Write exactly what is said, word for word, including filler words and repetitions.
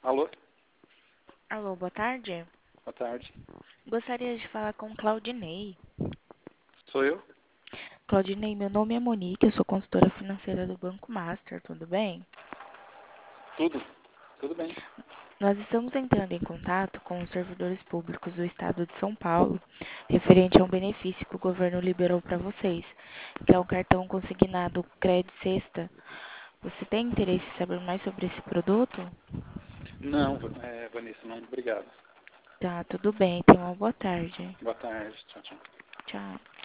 Alô, Alô, boa tarde. boa tarde. Gostaria de falar com Claudinei. Sou eu? Claudinei, meu nome é Monique, eu sou consultora financeira do Banco Master, tudo bem? Tudo? Tudo bem. Nós estamos entrando em contato com os servidores públicos do estado de São Paulo, referente a um benefício que o governo liberou para vocês, que é um cartão consignado Cred Sexta. Você tem interesse em saber mais sobre esse produto? Não, é, Vanessa, não, obrigado. Tá, tudo bem, tenha uma boa tarde. Boa tarde, tchau, tchau. Tchau.